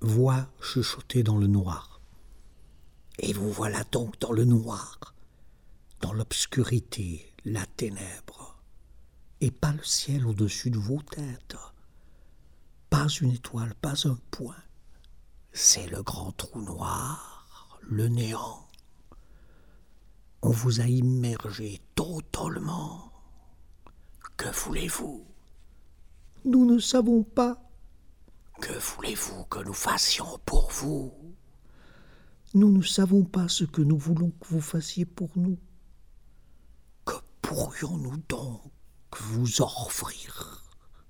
Voix chuchotée dans le noir. Et vous voilà donc dans le noir, dans l'obscurité, la ténèbre, et pas le ciel au-dessus de vos têtes. Pas une étoile, pas un point. C'est le grand trou noir, le néant. On vous a immergé totalement. Que voulez-vous? Nous ne savons pas. Que voulez-vous que nous fassions pour vous? Nous ne savons pas ce que nous voulons que vous fassiez pour nous. Que pourrions-nous donc vous offrir?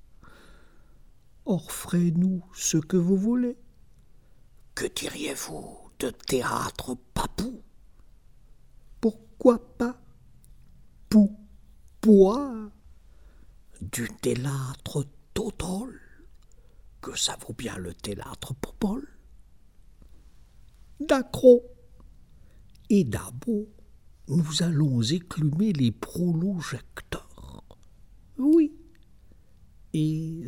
Offrez-nous ce que vous voulez. Que diriez-vous de théâtre papou? Pourquoi pas Poupois? Du théâtre total? Que ça vaut bien le théâtre popol? D'accro. Et d'abord, nous allons éclumer les projecteurs. Oui. Et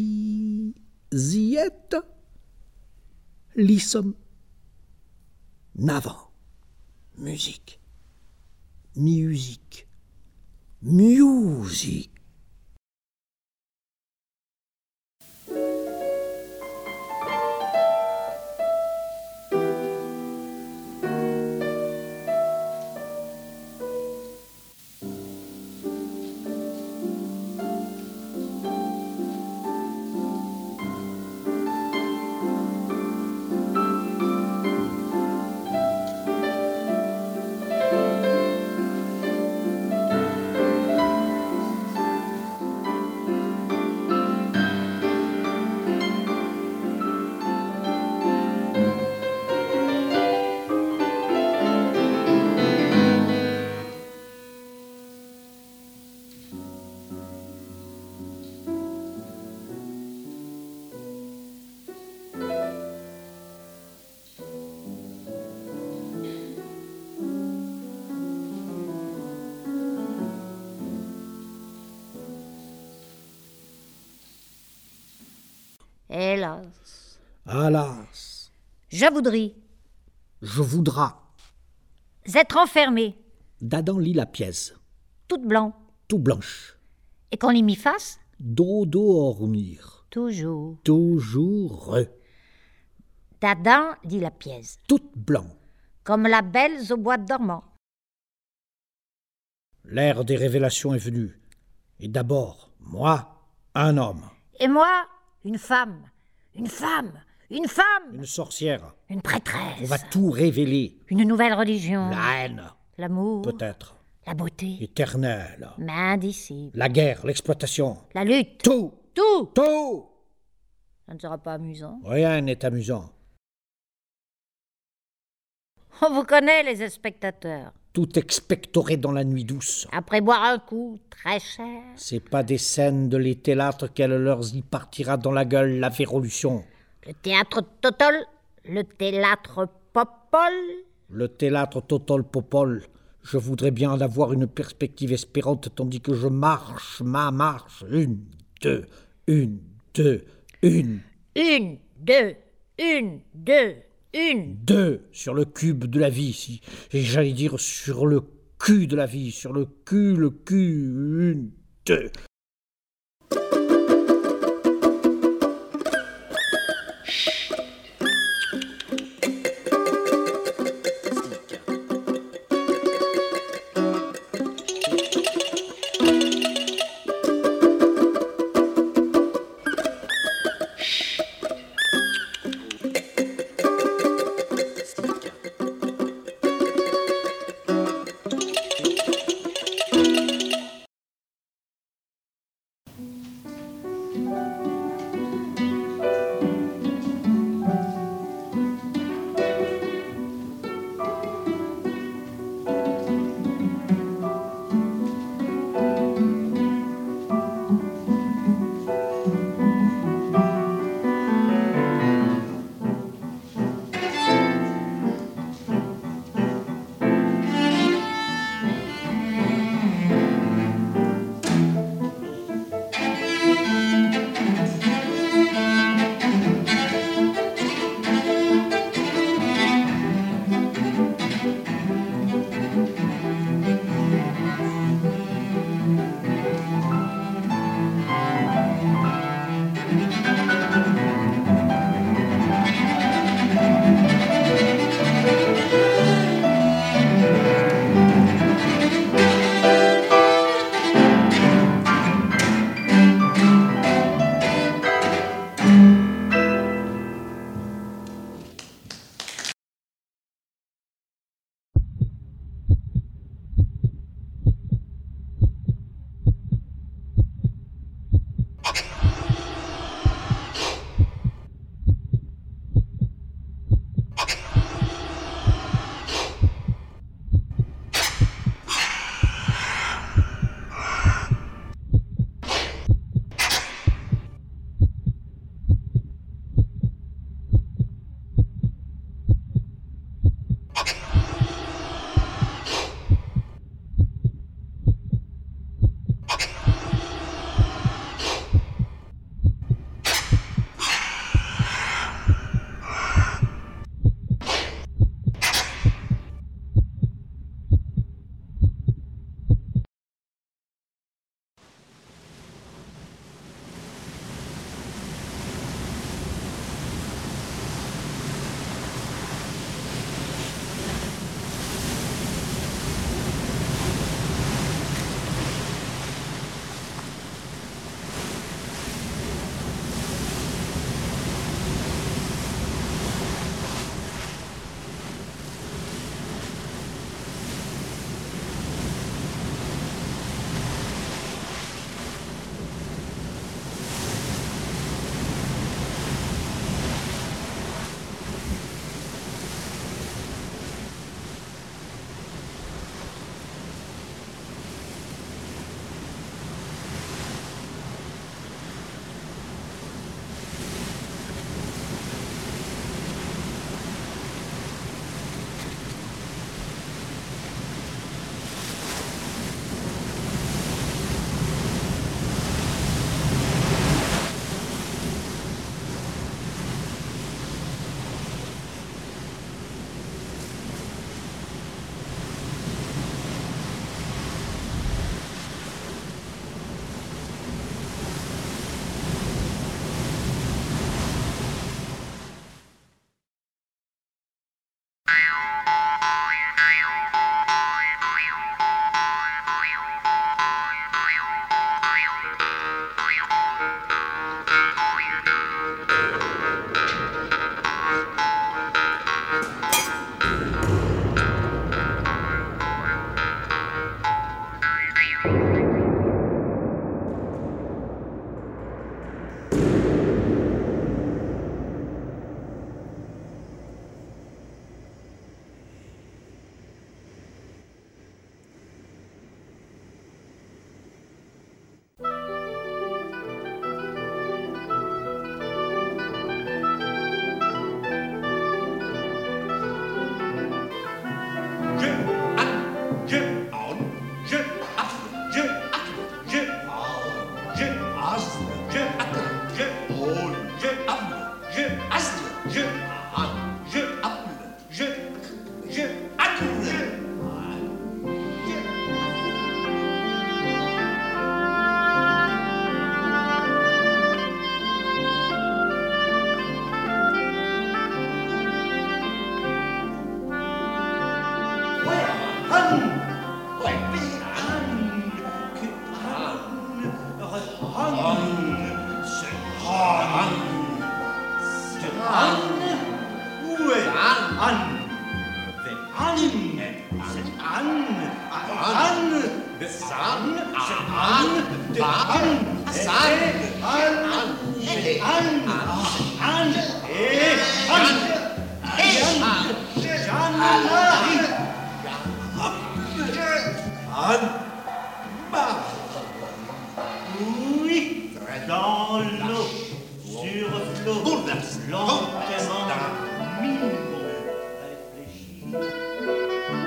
ziette, lissom. Navant. Musique. Musique. Musique. Hélas. Alas. Je voudrais Je voudras. être enfermée, D'Adam lit la pièce. toute blanc, Tout blanche. et qu'on m'y fasse Dodo dormir. toujours. Toujours. D'Adam dit la pièce, Toute blanc. comme la belle au bois dormant. L'ère des révélations est venue. Et d'abord, moi, un homme. Et moi, une femme, une femme, une femme, Une sorcière. une prêtresse, On va tout révéler. une nouvelle religion, La haine. l'amour, Peut-être. la beauté, Éternelle. mais indicible, La guerre, l'exploitation. la lutte, Tout. tout. Tout. Ça ne sera pas amusant. Rien n'est amusant. On vous connaît, les spectateurs. Tout expectoré dans la nuit douce. Après boire un coup très cher, C'est pas des scènes de les théâtres qu'elle leur y partira dans la gueule la révolution. le théâtre total, le théâtre popol, Le théâtre total popol. Je voudrais bien en avoir une perspective espérante tandis que je marche ma marche. Une, deux, une, deux, une. une, deux, une, deux, une. Deux sur le cube de la vie, si. Et j'allais dire sur le cul de la vie, sur le cul, une, deux. Anne. C'est Anne. C'est Anne. Anne. De Anne. C'est Anne. De Anne. C'est Anne. C'est Anne. Anne. Et Anne. Anne. Oui, dans l'eau, sur flot, lentement, mille mots réfléchis.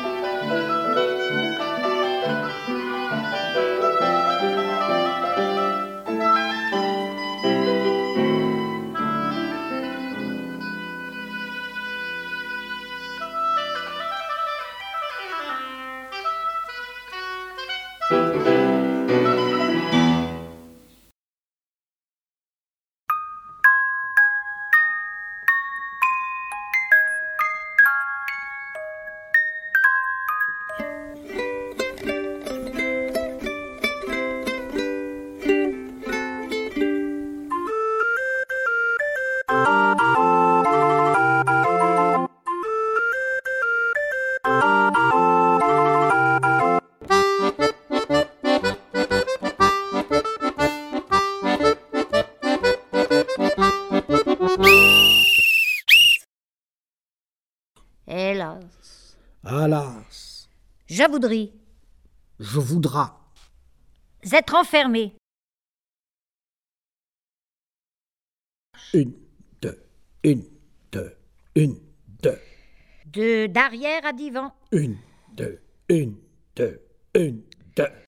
Hélas. Alas, Je voudrais je voudras être enfermé. une, deux, une, deux, une, deux, D'arrière à divan. une, deux, une, deux, une, deux.